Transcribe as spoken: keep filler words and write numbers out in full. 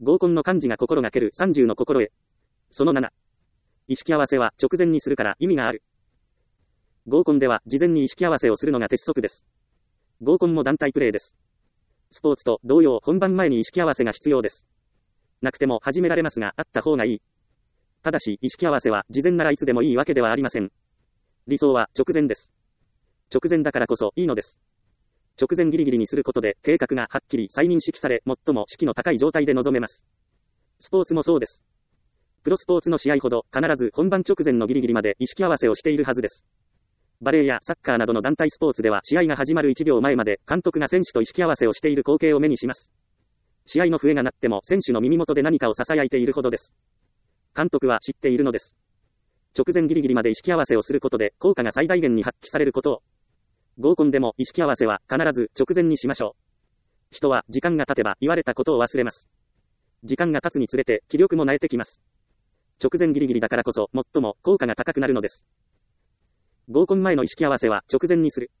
合コンの漢字が心がけるさんじゅうの心得。そのなな。意識合わせは直前にするから意味がある。合コンでは事前に意識合わせをするのが鉄則です。合コンも団体プレーです。スポーツと同様本番前に意識合わせが必要です。なくても始められますがあった方がいい。ただし意識合わせは事前ならいつでもいいわけではありません。理想は直前です。直前だからこそいいのです。直前ギリギリにすることで計画がはっきり再認識され最も士気の高い状態で臨めます。スポーツもそうです。プロスポーツの試合ほど必ず本番直前のギリギリまで意識合わせをしているはずです。バレーやサッカーなどの団体スポーツでは試合が始まるいちびょうまえまで監督が選手と意識合わせをしている光景を目にします。試合の笛が鳴っても選手の耳元で何かを囁いているほどです。監督は知っているのです。直前ギリギリまで意識合わせをすることで効果が最大限に発揮されることを。合コンでも意識合わせは必ず直前にしましょう。人は時間が経てば言われたことを忘れます。時間が経つにつれて気力も萎えてきます。直前ギリギリだからこそ最も効果が高くなるのです。合コン前の意識合わせは直前にする。